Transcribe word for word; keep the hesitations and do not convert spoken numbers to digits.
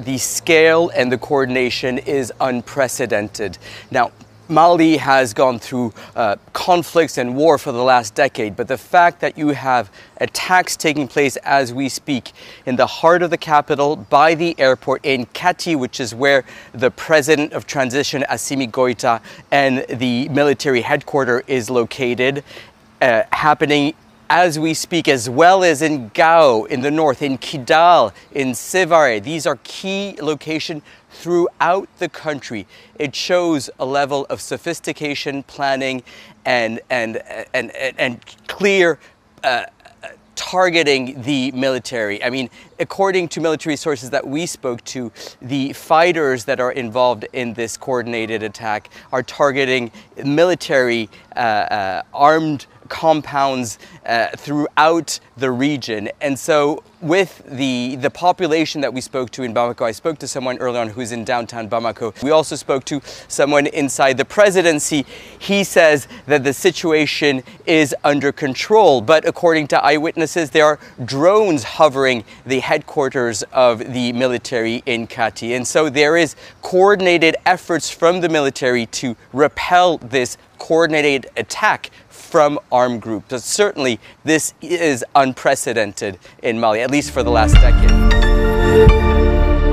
the scale and the coordination is unprecedented. Now, Mali has gone through uh, conflicts and war for the last decade, but the fact that you have attacks taking place as we speak in the heart of the capital, by the airport in Kati, which is where the president of transition, Assimi Goïta, and the military headquarters is located, uh, happening as we speak, as well as in Gao in the north, in Kidal, in Sévaré. These are key locations throughout the country. It shows a level of sophistication, planning, and and and and, and clear uh, targeting the military. I mean, according to military sources that we spoke to, the fighters that are involved in this coordinated attack are targeting military uh, uh, armed compounds uh, throughout the region. And so with the the population that we spoke to in Bamako, I spoke to someone early on who's in downtown Bamako. We also spoke to someone inside the presidency. He says that the situation is under control, but according to eyewitnesses, there are drones hovering the headquarters of the military in Kati. And so there is coordinated efforts from the military to repel this coordinated attack from armed groups. But certainly this is unprecedented in Mali, at least for the last decade.